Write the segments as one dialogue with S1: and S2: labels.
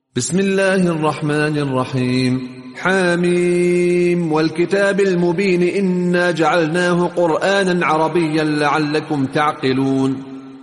S1: بسم الله الرحمن الرحيم. حاميم والكتاب المبين إنا جعلناه قرآنا عربيا لعلكم تعقلون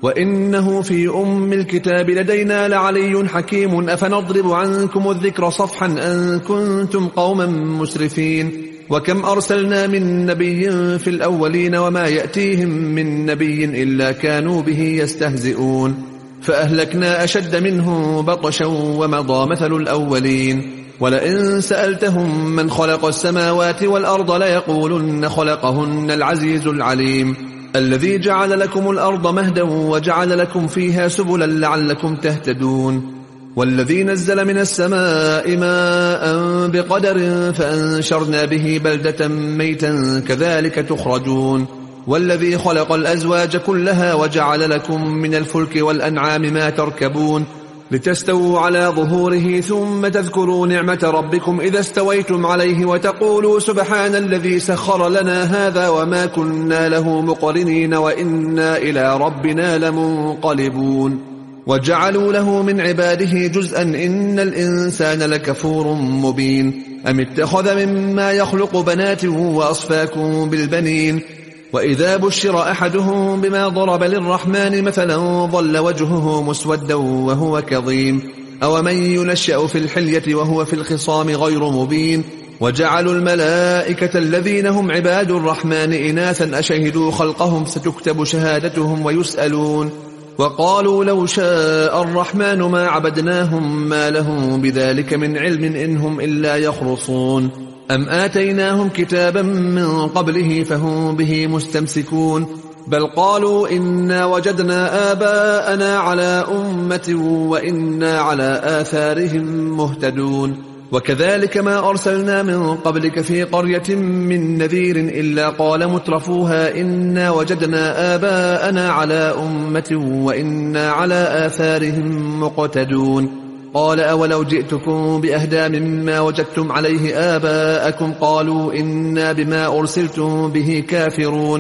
S1: وإنه في أم الكتاب لدينا لعلي حكيم أفنضرب عنكم الذكر صفحا أن كنتم قوما مسرفين وكم أرسلنا من نبي في الأولين وما يأتيهم من نبي إلا كانوا به يستهزئون فأهلكنا أشد منهم بطشا ومضى مثل الأولين ولئن سألتهم من خلق السماوات والأرض ليقولن خلقهن العزيز العليم الذي جعل لكم الأرض مهدا وجعل لكم فيها سبلا لعلكم تهتدون والذي نزل من السماء ماء بقدر فأنشرنا به بلدة ميتا كذلك تخرجون والذي خلق الأزواج كلها وجعل لكم من الفلك والأنعام ما تركبون لتستووا على ظهوره ثم تذكروا نعمة ربكم إذا استويتم عليه وتقولوا سبحان الذي سخر لنا هذا وما كنا له مقرنين وإنا إلى ربنا لمنقلبون وجعلوا له من عباده جزءا إن الإنسان لكفور مبين أم اتخذ مما يخلق بنات وأصفاكم بالبنين وإذا بشر أحدهم بما ضرب للرحمن مثلا ظل وجهه مسودا وهو كظيم أومن ينشأ في الحلية وهو في الخصام غير مبين وجعلوا الملائكة الذين هم عباد الرحمن إناثا أشهدوا خلقهم ستكتب شهادتهم ويسألون وقالوا لو شاء الرحمن ما عبدناهم ما لهم بذلك من علم إنهم إلا يخرصون أم آتيناهم كتابا من قبله فهم به مستمسكون بل قالوا إنا وجدنا آباءنا على أمة وإنا على آثارهم مهتدون وكذلك ما أرسلنا من قبلك في قرية من نذير إلا قال مترفوها إنا وجدنا آباءنا على أمة وإنا على آثارهم مقتدون قال أولو جئتكم بأهدى مما وجدتم عليه آباءكم قالوا إنا بما أرسلتم به كافرون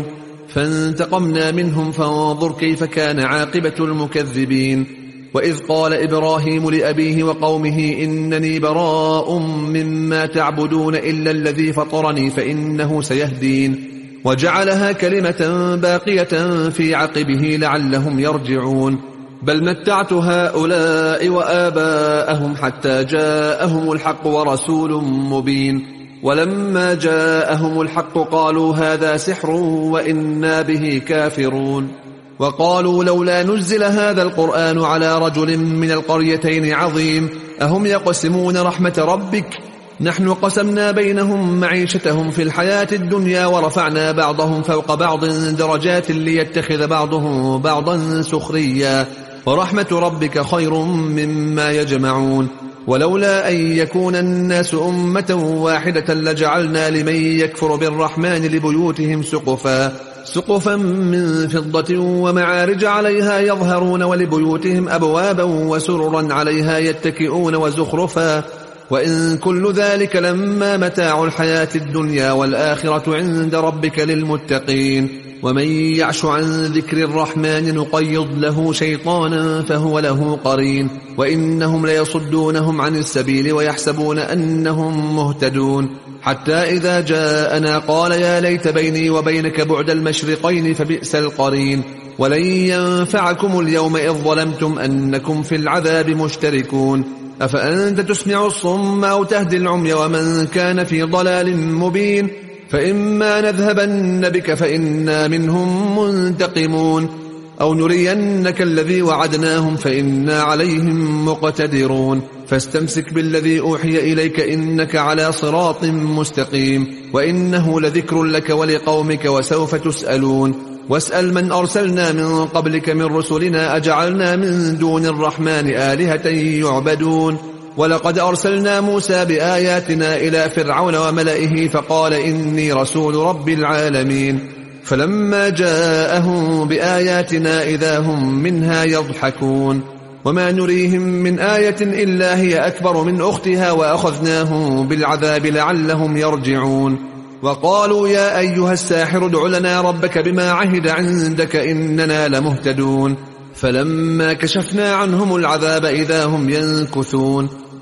S1: فانتقمنا منهم فانظر كيف كان عاقبة المكذبين وإذ قال إبراهيم لأبيه وقومه إنني براء مما تعبدون إلا الذي فطرني فإنه سيهدين وجعلها كلمة باقية في عقبه لعلهم يرجعون بل متعت هؤلاء وآباءهم حتى جاءهم الحق ورسول مبين ولما جاءهم الحق قالوا هذا سحر وإنا به كافرون وقالوا لولا نزل هذا القرآن على رجل من القريتين عظيم أهم يقسمون رحمة ربك نحن قسمنا بينهم معيشتهم في الحياة الدنيا ورفعنا بعضهم فوق بعض درجات ليتخذ بعضهم بعضا سخريا ورحمة ربك خير مما يجمعون ولولا أن يكون الناس أمة واحدة لجعلنا لمن يكفر بالرحمن لبيوتهم سقفا من فضة ومعارج عليها يظهرون ولبيوتهم أبوابا وسررا عليها يتكئون وزخرفا وإن كل ذلك لما متاع الحياة الدنيا والآخرة عند ربك للمتقين ومن يعش عن ذكر الرحمن نقيض له شيطانا فهو له قرين وإنهم ليصدونهم عن السبيل ويحسبون أنهم مهتدون حتى إذا جاءنا قال يا ليت بيني وبينك بعد المشرقين فبئس القرين ولن ينفعكم اليوم إذ ظلمتم أنكم في العذاب مشتركون أفأنت تسمع الصم أو تهدي العمي ومن كان في ضلال مبين فإما نذهبن بك فإنا منهم منتقمون أو نرينك الذي وعدناهم فإنا عليهم مقتدرون فاستمسك بالذي أوحي إليك إنك على صراط مستقيم وإنه لذكر لك ولقومك وسوف تسألون واسأل من أرسلنا من قبلك من رسلنا أجعلنا من دون الرحمن آلهة يعبدون ولقد أرسلنا موسى بآياتنا إلى فرعون وملئه فقال إني رسول رب العالمين فلما جاءهم بآياتنا إذا هم منها يضحكون وما نريهم من آية إلا هي أكبر من أختها وأخذناهم بالعذاب لعلهم يرجعون وقالوا يا أيها الساحر ادع لنا ربك بما عهد عندك إننا لمهتدون فلما كشفنا عنهم العذاب إذا هم ينكثون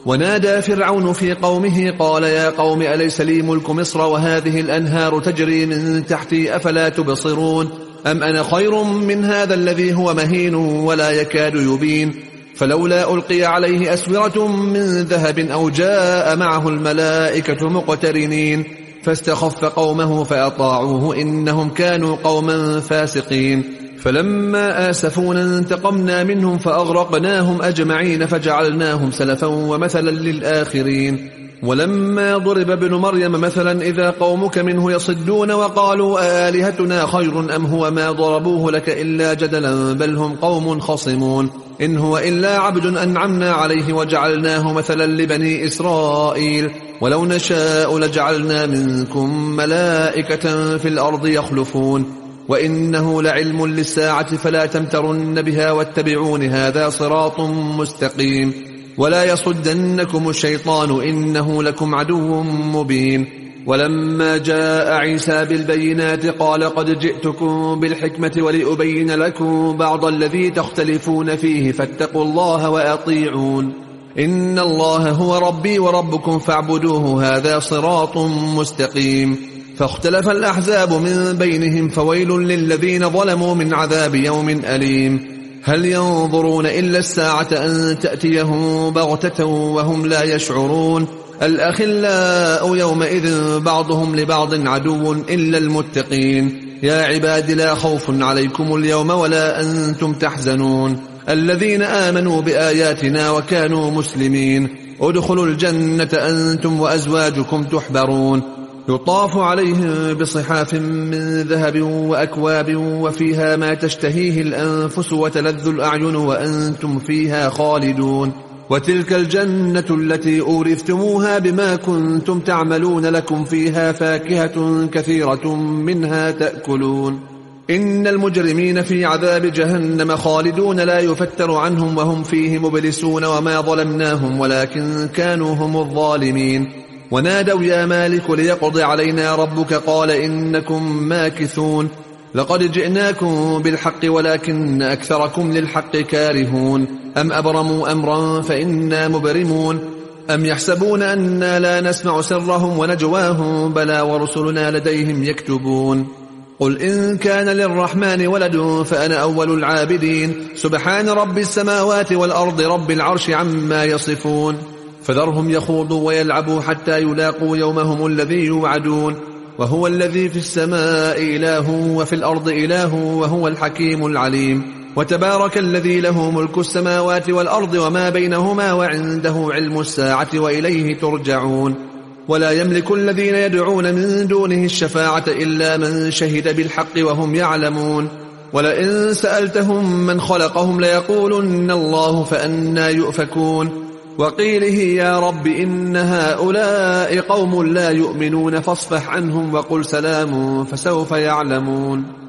S1: ونادى فرعون في قومه قال يا قوم أليس لي ملك مصر وهذه الأنهار تجري من تحتي أفلا تبصرون أم أنا خير من هذا الذي هو مهين ولا يكاد يبين فلولا ألقي عليه أسورة من ذهب أو جاء معه الملائكة مقترنين فاستخف قومه فأطاعوه إنهم كانوا قوما فاسقين فلما آسفونا انتقمنا منهم فأغرقناهم أجمعين فجعلناهم سلفا ومثلا للآخرين ولما ضرب ابن مريم مثلا إذا قومك منه يصدون وقالوا آلهتنا خير أم هو ما ضربوه لك إلا جدلا بل هم قوم خصمون إن هو إلا عبد أنعمنا عليه وجعلناه مثلا لبني إسرائيل ولو نشاء لجعلنا منكم ملائكة في الأرض يخلفون وإنه لعلم للساعة فلا تمترن بها واتبعون هذا صراط مستقيم ولا يصدنكم الشيطان إنه لكم عدو مبين ولما جاء عيسى بالبينات قال قد جئتكم بالحكمة ولأبين لكم بعض الذي تختلفون فيه فاتقوا الله وأطيعون إن الله هو ربي وربكم فاعبدوه هذا صراط مستقيم فاختلف الأحزاب من بينهم فويل للذين ظلموا من عذاب يوم أليم هل ينظرون إلا الساعة أن تأتيهم بغتة وهم لا يشعرون الأخلاء يومئذ بعضهم لبعض عدو إلا المتقين يا عباد لا خوف عليكم اليوم ولا أنتم تحزنون الذين آمنوا بآياتنا وكانوا مسلمين ادخلوا الجنة أنتم وأزواجكم تحبرون يطاف عليهم بصحاف من ذهب وأكواب وفيها ما تشتهيه الأنفس وتلذ الأعين وأنتم فيها خالدون وتلك الجنة التي أورثتموها بما كنتم تعملون لكم فيها فاكهة كثيرة منها تأكلون إن المجرمين في عذاب جهنم خالدون لا يفتر عنهم وهم فيه مبلسون وما ظلمناهم ولكن كانوا هم الظالمين ونادوا يا مالك ليقض علينا ربك قال إنكم ماكثون لقد جئناكم بالحق ولكن أكثركم للحق كارهون أم أبرموا أمرا فإنا مبرمون أم يحسبون أنا لا نسمع سرهم ونجواهم بلى ورسلنا لديهم يكتبون قل إن كان للرحمن ولد فأنا أول العابدين سبحان رب السماوات والأرض رب العرش عما يصفون فذرهم يخوضوا ويلعبوا حتى يلاقوا يومهم الذي يوعدون وهو الذي في السماء إله وفي الأرض إله وهو الحكيم العليم وتبارك الذي له ملك السماوات والأرض وما بينهما وعنده علم الساعة وإليه ترجعون ولا يملك الذين يدعون من دونه الشفاعة إلا من شهد بالحق وهم يعلمون ولئن سألتهم من خلقهم ليقولن الله فأنى يؤفكون وقيله يا رب إن هؤلاء قوم لا يؤمنون فاصفح عنهم وقل سلام فسوف يعلمون